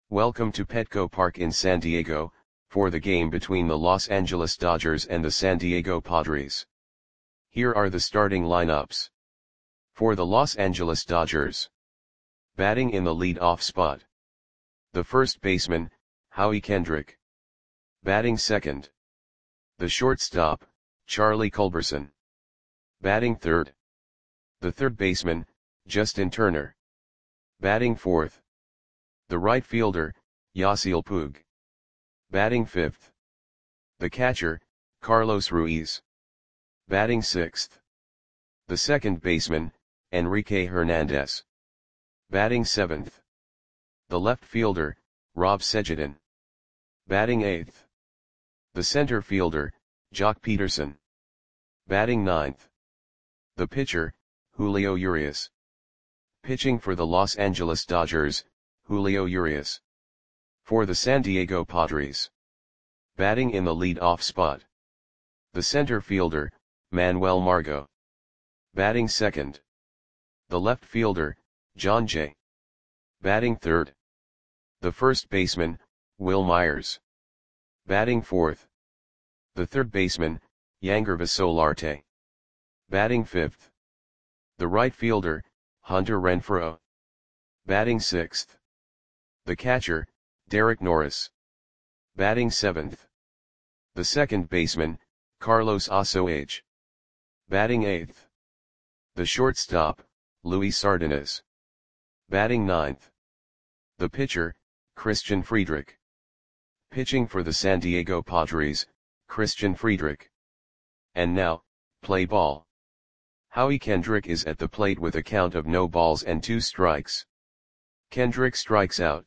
Welcome to Petco Park in San Diego, for the game between the Los Angeles Dodgers and the San Diego Padres. Here are the starting lineups. For the Los Angeles Dodgers. Batting in the lead-off spot. The first baseman, Howie Kendrick. Batting second. The shortstop, Charlie Culberson. Batting third. The third baseman, Justin Turner. Batting fourth. The right fielder, Yasiel Puig. Batting fifth. The catcher, Carlos Ruiz. Batting sixth. The second baseman, Enrique Hernandez. Batting seventh. The left fielder, Rob Sejdiin. Batting eighth. The center fielder, Joc Pederson. Batting ninth. The pitcher, Julio Urias. Pitching for the Los Angeles Dodgers, Julio Urias. For the San Diego Padres. Batting in the lead-off spot. The center fielder, Manuel Margot. Batting second. The left fielder, Jon Jay. Batting third. The first baseman, Wil Myers. Batting fourth. The third baseman, Yangervis Solarte. Batting fifth. The right fielder, Hunter Renfroe. Batting sixth. The catcher, Derek Norris. Batting seventh. The second baseman, Carlos Osoage. Batting eighth. The shortstop, Luis Sardinas. Batting ninth. The pitcher, Christian Friedrich. Pitching for the San Diego Padres, Christian Friedrich. And now, play ball. Howie Kendrick is at the plate with a count of no balls and 2 strikes. Kendrick strikes out.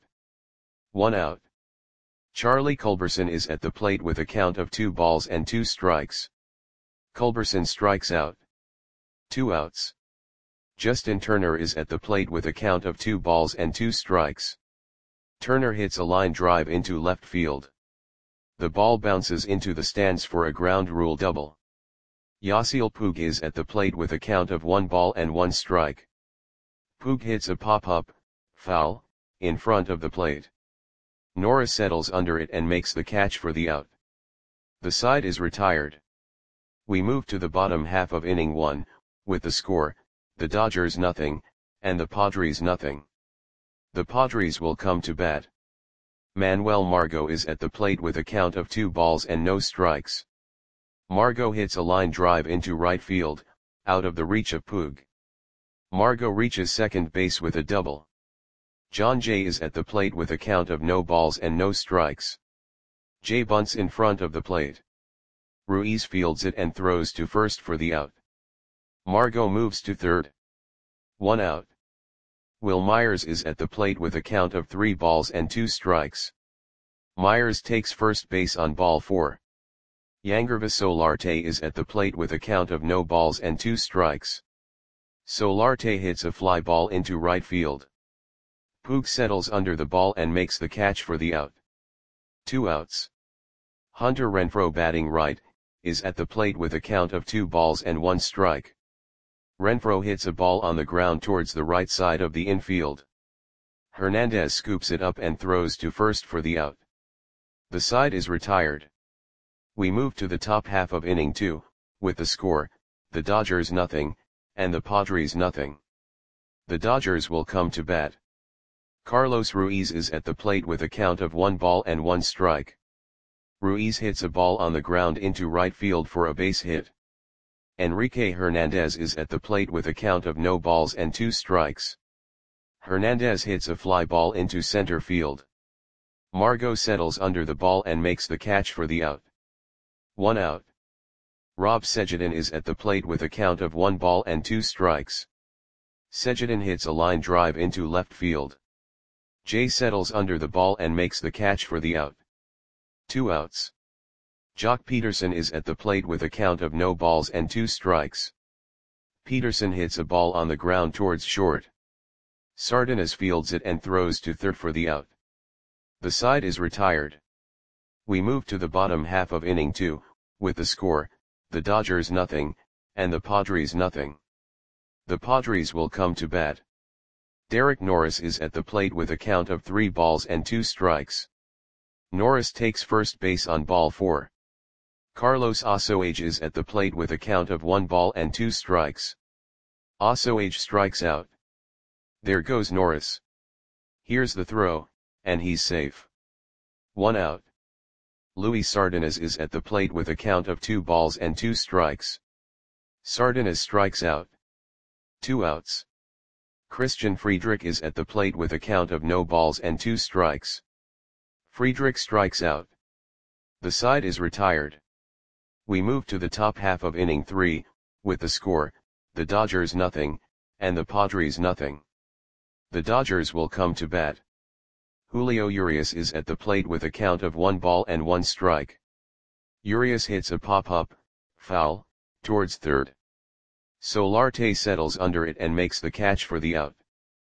1 out. Charlie Culberson is at the plate with a count of 2 balls and 2 strikes. Culberson strikes out. 2 outs. Justin Turner is at the plate with a count of 2 balls and 2 strikes. Turner hits a line drive into left field. The ball bounces into the stands for a ground rule double. Yasiel Puig is at the plate with a count of 1 ball and 1 strike. Puig hits a pop-up, foul, in front of the plate. Norris settles under it and makes the catch for the out. The side is retired. We move to the bottom half of inning 1, with the score, the Dodgers 0, and the Padres 0. The Padres will come to bat. Manuel Margot is at the plate with a count of 2 balls and no strikes. Margot hits a line drive into right field, out of the reach of Puig. Margot reaches second base with a double. Jon Jay is at the plate with a count of no balls and no strikes. Jay bunts in front of the plate. Ruiz fields it and throws to first for the out. Margot moves to third. 1 out. Wil Myers is at the plate with a count of 3 balls and 2 strikes. Myers takes first base on ball 4. Yangervis Solarte is at the plate with a count of no balls and 2 strikes. Solarte hits a fly ball into right field. Puig settles under the ball and makes the catch for the out. 2 outs. Hunter Renfroe, batting right, is at the plate with a count of 2 balls and 1 strike. Renfroe hits a ball on the ground towards the right side of the infield. Hernandez scoops it up and throws to first for the out. The side is retired. We move to the top half of inning 2, with the score, the Dodgers 0, and the Padres 0. The Dodgers will come to bat. Carlos Ruiz is at the plate with a count of 1 ball and 1 strike. Ruiz hits a ball on the ground into right field for a base hit. Enrique Hernandez is at the plate with a count of no balls and 2 strikes. Hernandez hits a fly ball into center field. Margot settles under the ball and makes the catch for the out. 1 out. Rob Sejdiin is at the plate with a count of 1 ball and 2 strikes. Sejdiin hits a line drive into left field. Jay settles under the ball and makes the catch for the out. 2 outs. Joc Pederson is at the plate with a count of no balls and 2 strikes. Pederson hits a ball on the ground towards short. Sardinas fields it and throws to third for the out. The side is retired. We move to the bottom half of inning 2, with the score, the Dodgers 0, and the Padres 0. The Padres will come to bat. Derek Norris is at the plate with a count of 3 balls and 2 strikes. Norris takes first base on ball 4. Carlos Osoage is at the plate with a count of 1 ball and 2 strikes. Osoage strikes out. There goes Norris. Here's the throw, and he's safe. 1 out. Luis Sardinas is at the plate with a count of 2 balls and 2 strikes. Sardinas strikes out. 2 outs. Christian Friedrich is at the plate with a count of no balls and 2 strikes. Friedrich strikes out. The side is retired. We move to the top half of inning 3, with the score, the Dodgers nothing, and the Padres nothing. The Dodgers will come to bat. Julio Urias is at the plate with a count of 1 ball and 1 strike. Urias hits a pop-up, foul, towards third. Solarte settles under it and makes the catch for the out.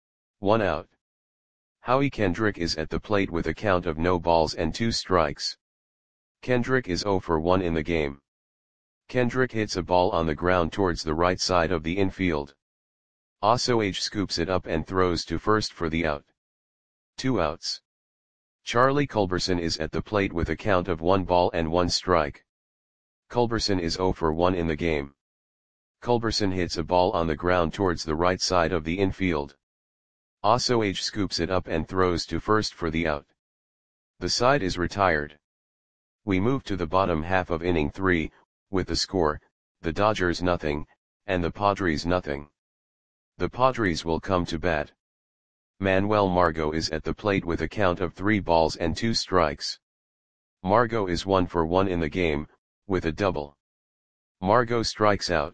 1 out. Howie Kendrick is at the plate with a count of no balls and 2 strikes. Kendrick is 0 for 1 in the game. Kendrick hits a ball on the ground towards the right side of the infield. Osoage scoops it up and throws to first for the out. 2 outs. Charlie Culberson is at the plate with a count of 1 ball and 1 strike. Culberson is 0 for 1 in the game. Culberson hits a ball on the ground towards the right side of the infield. Osoage scoops it up and throws to first for the out. The side is retired. We move to the bottom half of inning 3, with the score, the Dodgers nothing, and the Padres nothing. The Padres will come to bat. Manuel Margot is at the plate with a count of 3 balls and 2 strikes. Margot is 1 for 1 in the game, with a double. Margot strikes out.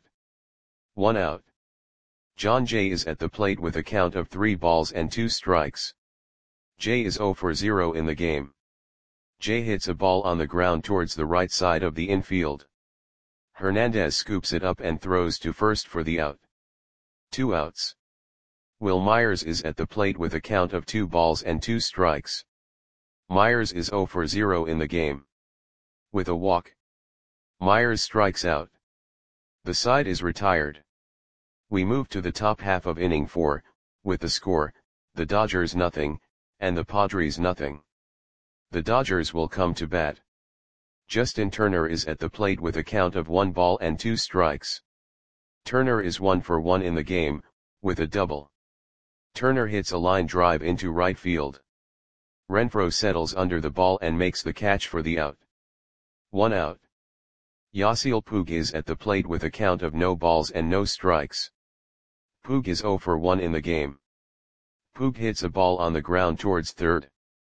1 out. John Jay is at the plate with a count of 3 balls and 2 strikes. Jay is 0 for 0 in the game. Jay hits a ball on the ground towards the right side of the infield. Hernandez scoops it up and throws to first for the out. 2 outs. Will Myers is at the plate with a count of 2 balls and 2 strikes. Myers is 0 for 0 in the game. With a walk. Myers strikes out. The side is retired. We move to the top half of inning 4, with the score, the Dodgers nothing, and the Padres nothing. The Dodgers will come to bat. Justin Turner is at the plate with a count of 1 ball and 2 strikes. Turner is 1 for 1 in the game, with a double. Turner hits a line drive into right field. Renfroe settles under the ball and makes the catch for the out. 1 out. Yasiel Puig is at the plate with a count of no balls and no strikes. Puig is 0 for 1 in the game. Puig hits a ball on the ground towards third.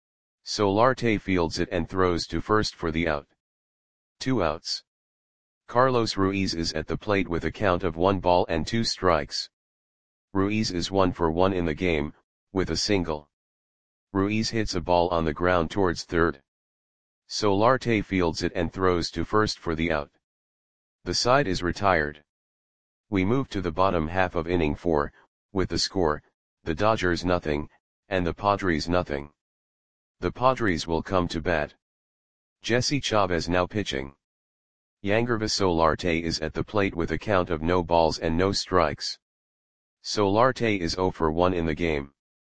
Solarte fields it and throws to first for the out. 2 outs. Carlos Ruiz is at the plate with a count of 1 ball and 2 strikes. Ruiz is 1 for 1 in the game, with a single. Ruiz hits a ball on the ground towards third. Solarte fields it and throws to first for the out. The side is retired. We move to the bottom half of inning 4, with the score, the Dodgers nothing, and the Padres nothing. The Padres will come to bat. Jesse Chavez now pitching. Yangervis Solarte is at the plate with a count of no balls and no strikes. Solarte is 0 for 1 in the game.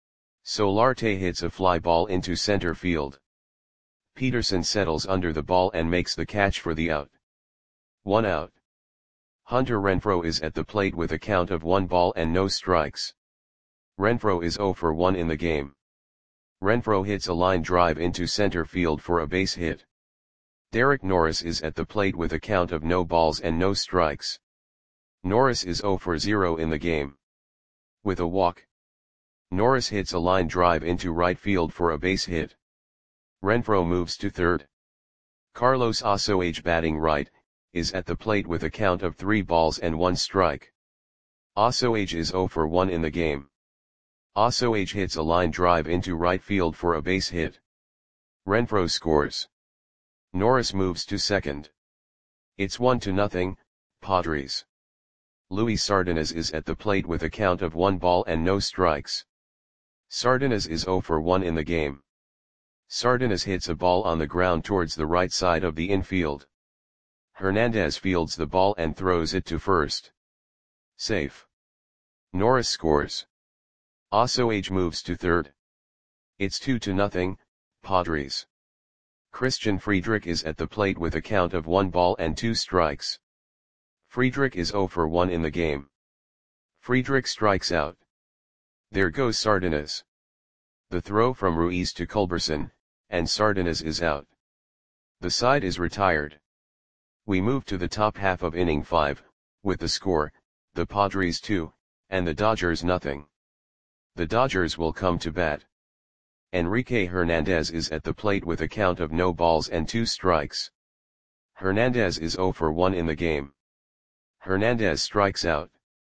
Solarte hits a fly ball into center field. Peterson settles under the ball and makes the catch for the out. 1 out. Hunter Renfroe is at the plate with a count of 1 ball and no strikes. Renfroe is 0 for 1 in the game. Renfroe hits a line drive into center field for a base hit. Derek Norris is at the plate with a count of no balls and no strikes. Norris is 0 for 0 in the game. With a walk. Norris hits a line drive into right field for a base hit. Renfroe moves to third. Carlos Osoage batting right, is at the plate with a count of 3 balls and 1 strike. Osoage is 0 for 1 in the game. Osoage hits a line drive into right field for a base hit. Renfroe scores. Norris moves to second. It's 1-0, Padres. Luis Sardinas is at the plate with a count of 1 ball and no strikes. Sardinas is 0 for 1 in the game. Sardinas hits a ball on the ground towards the right side of the infield. Hernandez fields the ball and throws it to first. Safe. Norris scores. Ossoage moves to third. It's 2-0, Padres. Christian Friedrich is at the plate with a count of 1 ball and 2 strikes. Friedrich is 0 for 1 in the game. Friedrich strikes out. There goes Sardinas. The throw from Ruiz to Culberson, and Sardinas is out. The side is retired. We move to the top half of inning 5, with the score, the Padres 2, and the Dodgers nothing. The Dodgers will come to bat. Enrique Hernandez is at the plate with a count of no balls and 2 strikes. Hernandez is 0 for 1 in the game. Hernandez strikes out.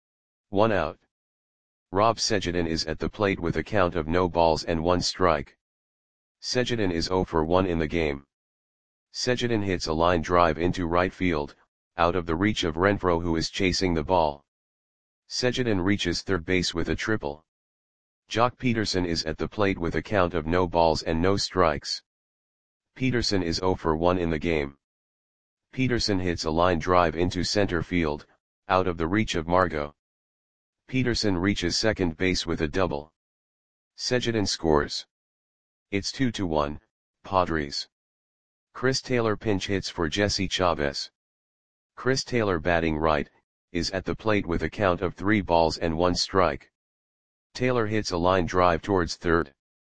1 out. Rob Sejadin is at the plate with a count of no balls and 1 strike. Sejadin is 0 for 1 in the game. Sejadin hits a line drive into right field, out of the reach of Renfroe who is chasing the ball. Sejadin reaches third base with a triple. Jock Peterson is at the plate with a count of no balls and no strikes. Peterson is 0 for 1 in the game. Peterson hits a line drive into center field, out of the reach of Margot. Peterson reaches second base with a double. Sejadin scores. It's 2-1, Padres. Chris Taylor pinch hits for Jesse Chavez. Chris Taylor, batting right, is at the plate with a count of 3 balls and 1 strike. Taylor hits a line drive towards third.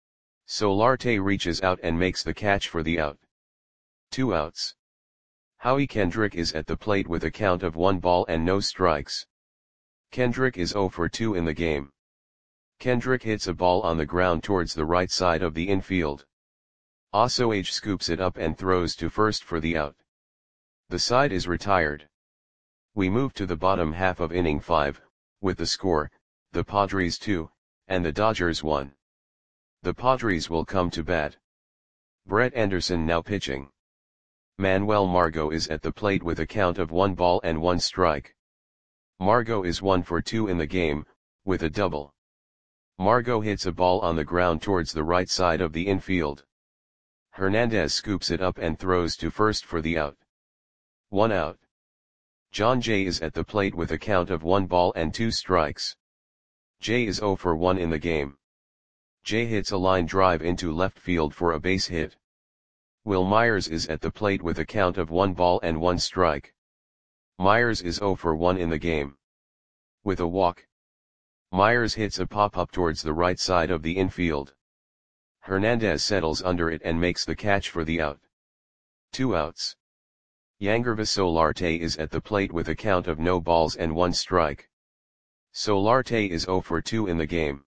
Solarte reaches out and makes the catch for the out. 2 outs. Howie Kendrick is at the plate with a count of 1 ball and no strikes. Kendrick is 0 for 2 in the game. Kendrick hits a ball on the ground towards the right side of the infield. Ossoage scoops it up and throws to first for the out. The side is retired. We move to the bottom half of inning 5, with the score, the Padres 2, and the Dodgers 1. The Padres will come to bat. Brett Anderson now pitching. Manuel Margot is at the plate with a count of 1 ball and 1 strike. Margot is 1 for 2 in the game, with a double. Margot hits a ball on the ground towards the right side of the infield. Hernandez scoops it up and throws to first for the out. 1 out. John Jay is at the plate with a count of 1 ball and 2 strikes. Jay is 0 for 1 in the game. Jay hits a line drive into left field for a base hit. Will Myers is at the plate with a count of 1 ball and 1 strike. Myers is 0 for 1 in the game. With a walk. Myers hits a pop-up towards the right side of the infield. Hernandez settles under it and makes the catch for the out. 2 outs. Yangervis Solarte is at the plate with a count of no balls and 1 strike. Solarte is 0 for 2 in the game.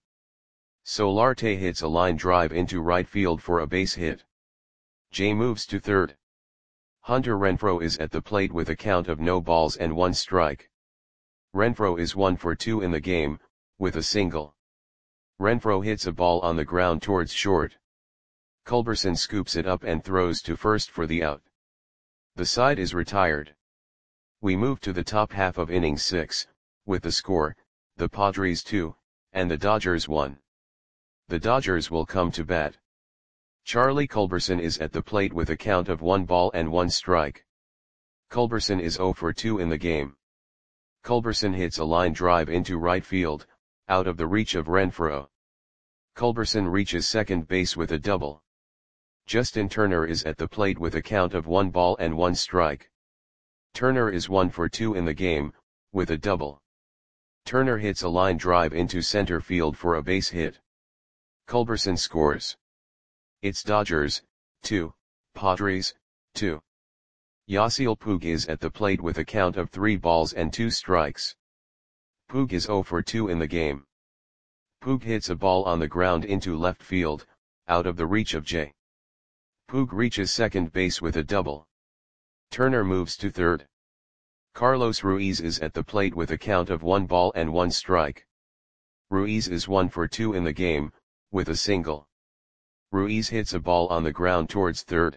Solarte hits a line drive into right field for a base hit. Jay moves to third. Hunter Renfroe is at the plate with a count of no balls and 1 strike. Renfroe is 1 for 2 in the game, with a single. Renfroe hits a ball on the ground towards short. Culberson scoops it up and throws to first for the out. The side is retired. We move to the top half of inning 6, with the score, the Padres 2, and the Dodgers 1. The Dodgers will come to bat. Charlie Culberson is at the plate with a count of 1 ball and 1 strike. Culberson is 0 for 2 in the game. Culberson hits a line drive into right field, out of the reach of Renfroe. Culberson reaches second base with a double. Justin Turner is at the plate with a count of 1 ball and 1 strike. Turner is 1 for 2 in the game, with a double. Turner hits a line drive into center field for a base hit. Culberson scores. It's Dodgers, 2, Padres, 2. Yasiel Puig is at the plate with a count of 3 balls and 2 strikes. Puig is 0 for 2 in the game. Puig hits a ball on the ground into left field, out of the reach of Jay. Puig reaches second base with a double. Turner moves to third. Carlos Ruiz is at the plate with a count of 1 ball and 1 strike. Ruiz is 1 for 2 in the game, with a single. Ruiz hits a ball on the ground towards third.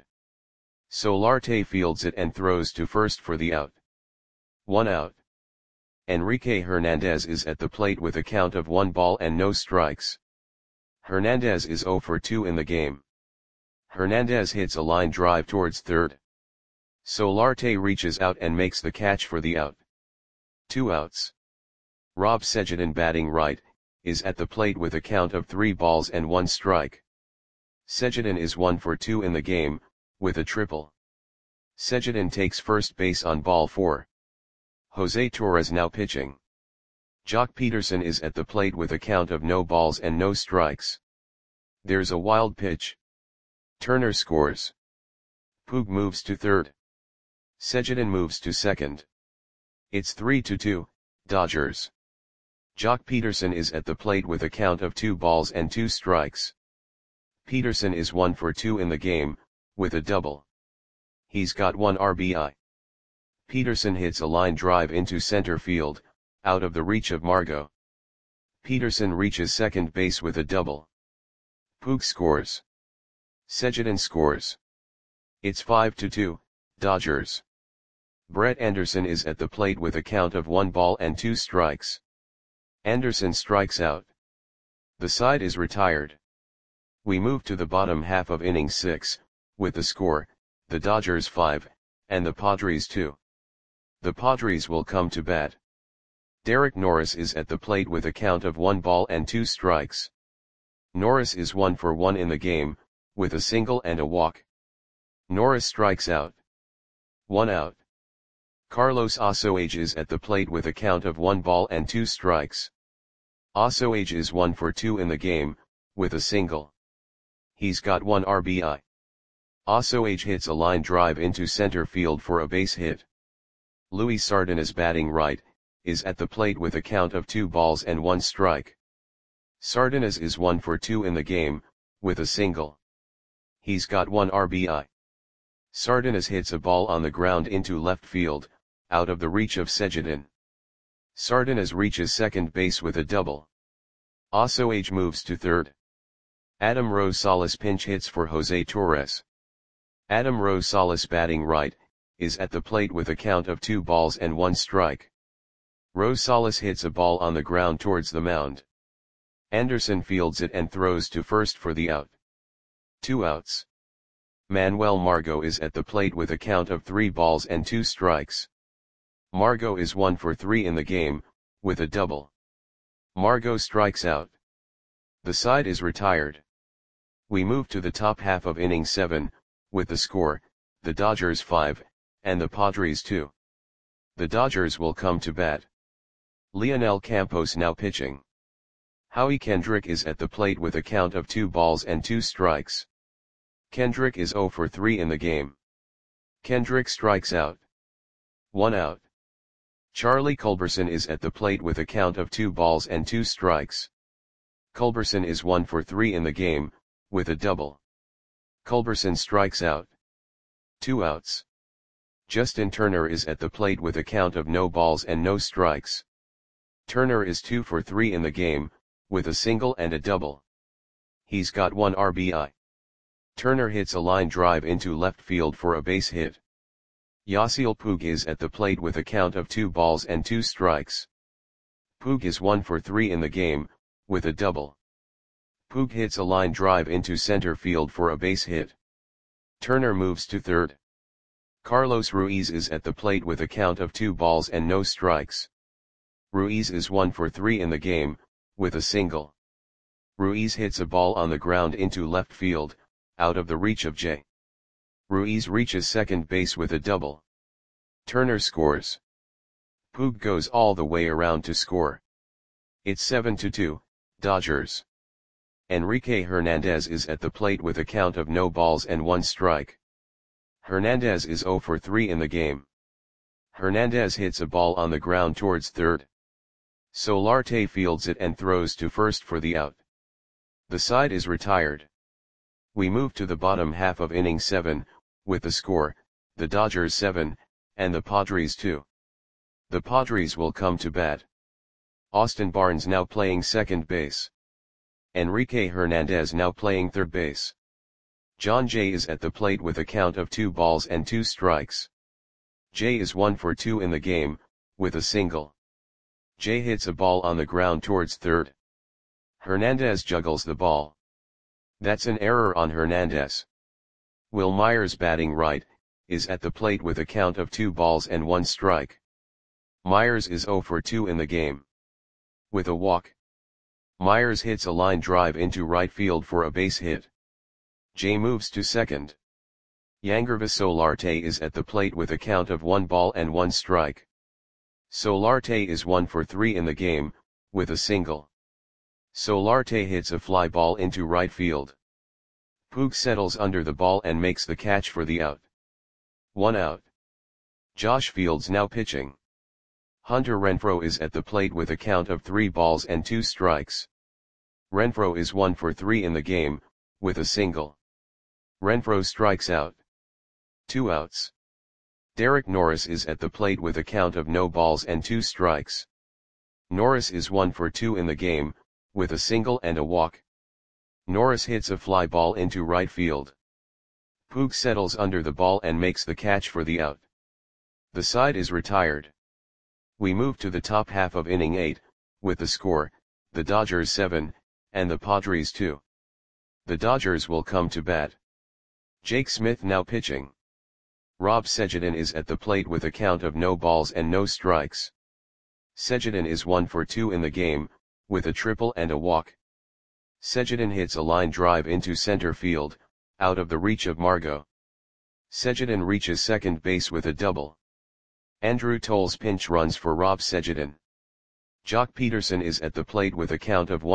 Solarte fields it and throws to first for the out. 1 out. Enrique Hernandez is at the plate with a count of 1 ball and no strikes. Hernandez is 0 for 2 in the game. Hernandez hits a line drive towards third. Solarte reaches out and makes the catch for the out. 2 outs. Rob Sejadin, batting right, is at the plate with a count of 3 balls and 1 strike. Sejdić is 1 for 2 in the game, with a triple. Sejdić takes first base on ball 4. Jose Torres now pitching. Joc Pederson is at the plate with a count of no balls and no strikes. There's a wild pitch. Turner scores. Puig moves to third. Sejdić moves to second. It's 3-2, Dodgers. Joc Pederson is at the plate with a count of 2 balls and 2 strikes. Pederson is 1 for 2 in the game, with a double. He's got 1 RBI. Pederson hits a line drive into center field, out of the reach of Margot. Pederson reaches second base with a double. Puig scores. Sejdić scores. It's 5-2, Dodgers. Brett Anderson is at the plate with a count of 1 ball and 2 strikes. Anderson strikes out. The side is retired. We move to the bottom half of inning 6, with the score, the Dodgers 5, and the Padres 2. The Padres will come to bat. Derek Norris is at the plate with a count of 1 ball and 2 strikes. Norris is 1 for 1 in the game, with a single and a walk. Norris strikes out. 1 out. Carlos Osoage is at the plate with a count of 1 ball and 2 strikes. Osoage is 1 for 2 in the game, with a single. He's got 1 RBI. Osoage hits a line drive into center field for a base hit. Luis Sardinas batting right, is at the plate with a count of 2 balls and 1 strike. Sardinas is 1 for 2 in the game, with a single. He's got 1 RBI. Sardinas hits a ball on the ground into left field, out of the reach of Sejdić. Sardinas reaches second base with a double. Osoage moves to third. Adam Rosales pinch hits for Jose Torres. Adam Rosales batting right, is at the plate with a count of 2 balls and 1 strike. Rosales hits a ball on the ground towards the mound. Anderson fields it and throws to first for the out. 2 outs. Manuel Margot is at the plate with a count of 3 balls and 2 strikes. Margot is 1 for 3 in the game, with a double. Margot strikes out. The side is retired. We move to the top half of inning 7, with the score, the Dodgers 5, and the Padres 2. The Dodgers will come to bat. Leonel Campos now pitching. Howie Kendrick is at the plate with a count of 2 balls and 2 strikes. Kendrick is 0 for 3 in the game. Kendrick strikes out. 1 out. Charlie Culberson is at the plate with a count of 2 balls and 2 strikes. Culberson is 1 for 3 in the game, with a double. Culberson strikes out. 2 outs. Justin Turner is at the plate with a count of no balls and no strikes. Turner is 2 for 3 in the game, with a single and a double. He's got 1 RBI. Turner hits a line drive into left field for a base hit. Yasiel Puig is at the plate with a count of 2 balls and 2 strikes. Puig is 1 for 3 in the game, with a double. Puig hits a line drive into center field for a base hit. Turner moves to third. Carlos Ruiz is at the plate with a count of 2 balls and no strikes. Ruiz is 1 for 3 in the game, with a single. Ruiz hits a ball on the ground into left field, out of the reach of J. Ruiz reaches second base with a double. Turner scores. Puig goes all the way around to score. It's 7-2, Dodgers. Enrique Hernandez is at the plate with a count of no balls and 1 strike. Hernandez is 0 for 3 in the game. Hernandez hits a ball on the ground towards third. Solarte fields it and throws to first for the out. The side is retired. We move to the bottom half of inning 7, with the score, the Dodgers 7, and the Padres 2. The Padres will come to bat. Austin Barnes now playing second base. Enrique Hernandez now playing third base. John Jay is at the plate with a count of 2 balls and 2 strikes. Jay is 1 for 2 in the game, with a single. Jay hits a ball on the ground towards third. Hernandez juggles the ball. That's an error on Hernandez. Will Myers batting right, is at the plate with a count of 2 balls and 1 strike. Myers is 0 for 2 in the game. With a walk. Myers hits a line drive into right field for a base hit. Jay moves to second. Yangervis Solarte is at the plate with a count of 1-1 Solarte is 1 for 3 in the game, with a single. Solarte hits a fly ball into right field. Puig settles under the ball and makes the catch for the out. 1 out. Josh Fields now pitching. Hunter Renfroe is at the plate with a count of 3-2. Renfroe is 1 for 3 in the game, with a single. Renfroe strikes out. 2 outs. Derek Norris is at the plate with a count of 0-2. Norris is 1 for 2 in the game, with a single and a walk. Norris hits a fly ball into right field. Puig settles under the ball and makes the catch for the out. The side is retired. We move to the top half of inning 8, with the score, the Dodgers 7, and the Padres 2. The Dodgers will come to bat. Jake Smith now pitching. Rob Sejadin is at the plate with a count of 0-0. Sejadin is 1 for 2 in the game, with a triple and a walk. Sejadin hits a line drive into center field, out of the reach of Margot. Sejadin reaches second base with a double. Andrew Toles pinch runs for Rob Sejadin. Jock Peterson is at the plate with a count of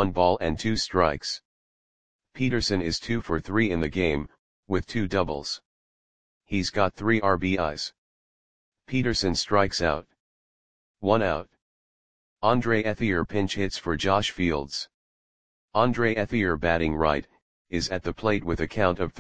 1-2. Peterson is 2 for 3 in the game, with 2 doubles. He's got 3 RBIs. Peterson strikes out. 1 out. Andre Ethier pinch hits for Josh Fields. Andre Ethier batting right, is at the plate with a count of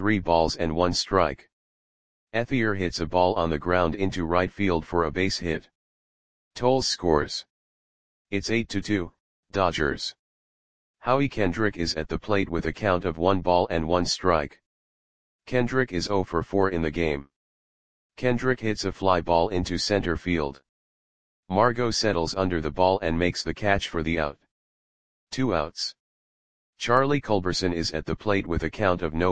3-1. Ethier hits a ball on the ground into right field for a base hit. Toles scores. It's 8-2, Dodgers. Howie Kendrick is at the plate with a count of 1-1. Kendrick is 0 for 4 in the game. Kendrick hits a fly ball into center field. Margot settles under the ball and makes the catch for the out. 2 outs. Charlie Culberson is at the plate with a count of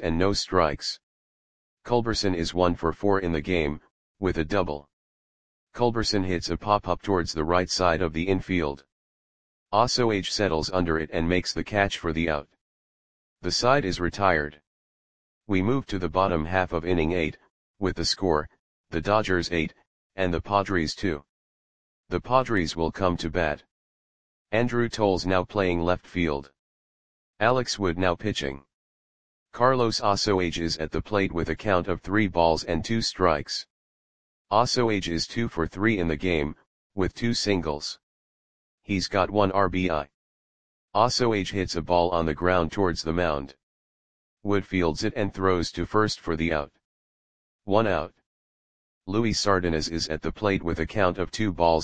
0-0. Culberson is 1 for 4 in the game, with a double. Culberson hits a pop-up towards the right side of the infield. Ossoage settles under it and makes the catch for the out. The side is retired. We move to the bottom half of inning 8, with the score, the Dodgers 8, and the Padres 2. The Padres will come to bat. Andrew Toles now playing left field. Alex Wood now pitching. Carlos Ossoage is at the plate with a count of 3-2. Ossoage is 2 for 3 in the game, with 2 singles. He's got 1 RBI. Ossoage hits a ball on the ground towards the mound. Wood fields it and throws to first for the out. 1 out. Luis Sardinas is at the plate with a count of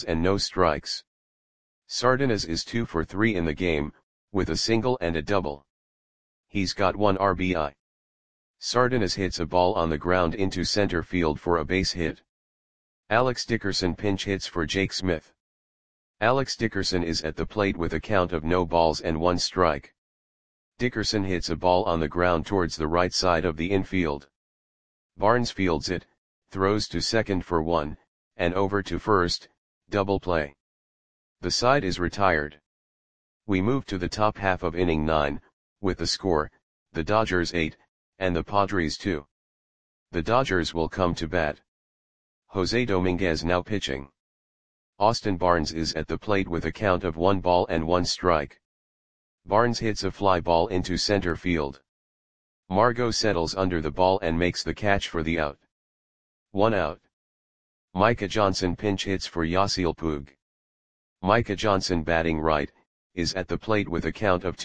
2-0. Sardinas is 2 for 3 in the game, with a single and a double. He's got 1 RBI. Sardinas hits a ball on the ground into center field for a base hit. Alex Dickerson pinch hits for Jake Smith. Alex Dickerson is at the plate with a count of 0-1. Dickerson hits a ball on the ground towards the right side of the infield. Barnes fields it, throws to second for 1, and over to first, double play. The side is retired. We move to the top half of inning 9, with the score, the Dodgers 8, and the Padres 2. The Dodgers will come to bat. Jose Dominguez now pitching. Austin Barnes is at the plate with a count of 1-1. Barnes hits a fly ball into center field. Margot settles under the ball and makes the catch for the out. 1 out. Micah Johnson pinch hits for Yasiel Puig. Micah Johnson batting right, is at the plate with a count of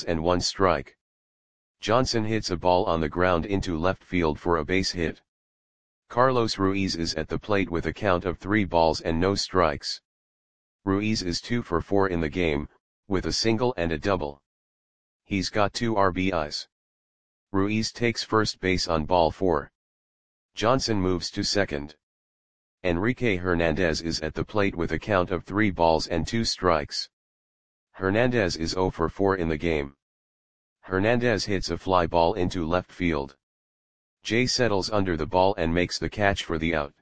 2-1. Johnson hits a ball on the ground into left field for a base hit. Carlos Ruiz is at the plate with a count of 3-0. Ruiz is 2 for 4 in the game, with a single and a double. He's got 2 RBIs. Ruiz takes first base on ball 4. Johnson moves to second. Enrique Hernandez is at the plate with a count of 3-2. Hernandez is 0 for 4 in the game. Hernandez hits a fly ball into left field. Jay settles under the ball and makes the catch for the out.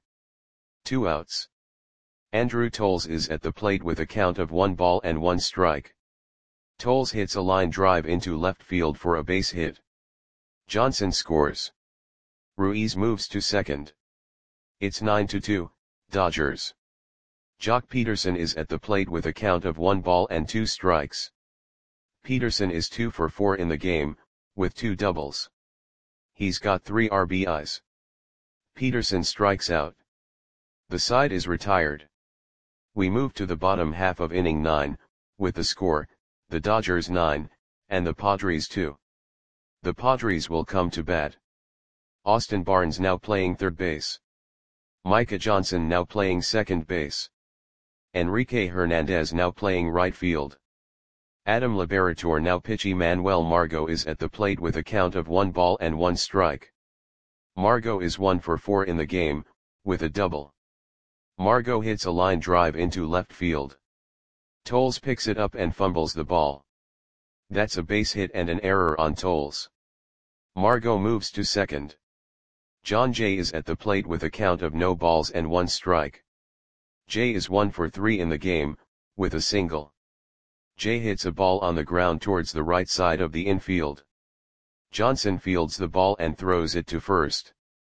2 outs. Andrew Toles is at the plate with a count of 1-1. Toles hits a line drive into left field for a base hit. Johnson scores. Ruiz moves to second. It's 9-2, Dodgers. Jock Peterson is at the plate with a count of 1 ball and 2 strikes. Peterson is 2 for 4 in the game, with 2 doubles. He's got 3 RBIs. Peterson strikes out. The side is retired. We move to the bottom half of inning 9, with the score, the Dodgers 9, and the Padres 2. The Padres will come to bat. Austin Barnes now playing third base. Micah Johnson now playing second base. Enrique Hernandez now playing right field. Adam Liberatore now pitching. Manuel Margot is at the plate with a count of 1 ball and 1 strike. Margot is 1 for 4 in the game, with a double. Margot hits a line drive into left field. Toles picks it up and fumbles the ball. That's a base hit and an error on Toles. Margot moves to second. John Jay is at the plate with a count of no balls and 1 strike. Jay is 1 for 3 in the game, with a single. Jay hits a ball on the ground towards the right side of the infield. Johnson fields the ball and throws it to first.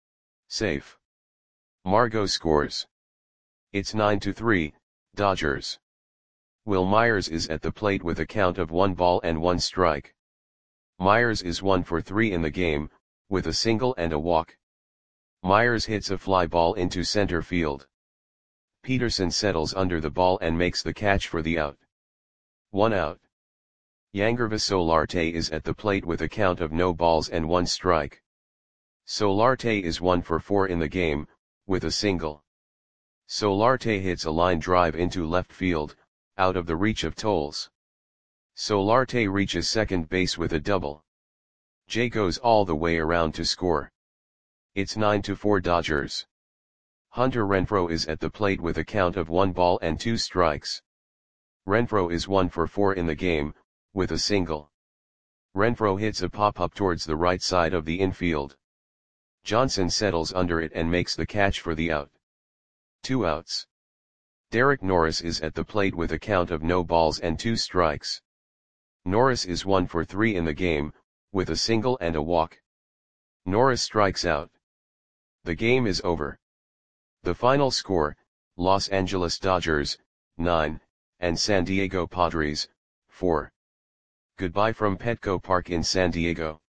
Safe. Margot scores. It's 9-3, Dodgers. Will Myers is at the plate with a count of 1 ball and 1 strike. Myers is 1 for 3 in the game, with a single and a walk. Myers hits a fly ball into center field. Peterson settles under the ball and makes the catch for the out. 1 out. Yangervis Solarte is at the plate with a count of no balls and 1 strike. Solarte is 1 for 4 in the game, with a single. Solarte hits a line drive into left field, out of the reach of Toles. Solarte reaches second base with a double. Jay goes all the way around to score. It's 9-4 Dodgers. Hunter Renfroe is at the plate with a count of 1 ball and 2 strikes. Renfroe is 1 for 4 in the game, with a single. Renfroe hits a pop-up towards the right side of the infield. Johnson settles under it and makes the catch for the out. 2 outs. Derek Norris is at the plate with a count of no balls and 2 strikes. Norris is 1 for 3 in the game, with a single and a walk. Norris strikes out. The game is over. The final score, Los Angeles Dodgers, 9, and San Diego Padres, 4. Goodbye from Petco Park in San Diego.